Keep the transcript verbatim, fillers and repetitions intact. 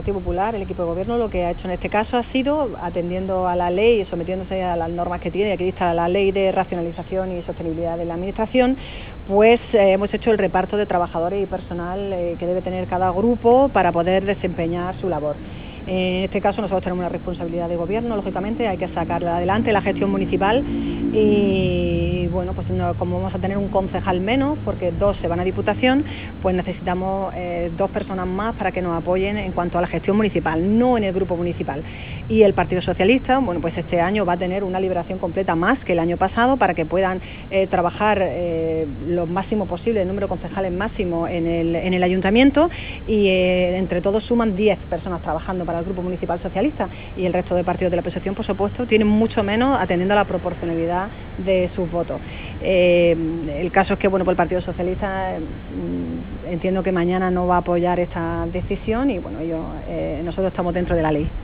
El Partido Popular, el equipo de gobierno, lo que ha hecho en este caso ha sido, atendiendo a la ley y sometiéndose a las normas que tiene, aquí está la Ley de Racionalización y Sostenibilidad de la Administración, pues eh, hemos hecho el reparto de trabajadores y personal eh, que debe tener cada grupo para poder desempeñar su labor. En este caso nosotros tenemos una responsabilidad de gobierno, lógicamente hay que sacarla adelante, la gestión municipal, y bueno, pues no, como vamos a tener un concejal menos, porque dos se van a Diputación, pues necesitamos eh, dos personas más para que nos apoyen en cuanto a la gestión municipal, no en el grupo municipal. Y el Partido Socialista, bueno, pues este año va a tener una liberación completa más que el año pasado para que puedan eh, trabajar eh, lo máximo posible, el número de concejales máximo en el, en el ayuntamiento, y eh, entre todos suman diez personas trabajando para el Grupo Municipal Socialista, y el resto de partidos de la oposición, por supuesto, tienen mucho menos atendiendo a la proporcionalidad de sus votos. Eh, el caso es que, bueno, pues el Partido Socialista eh, entiendo que mañana no va a apoyar esta decisión y, bueno, yo, eh, nosotros estamos dentro de la ley.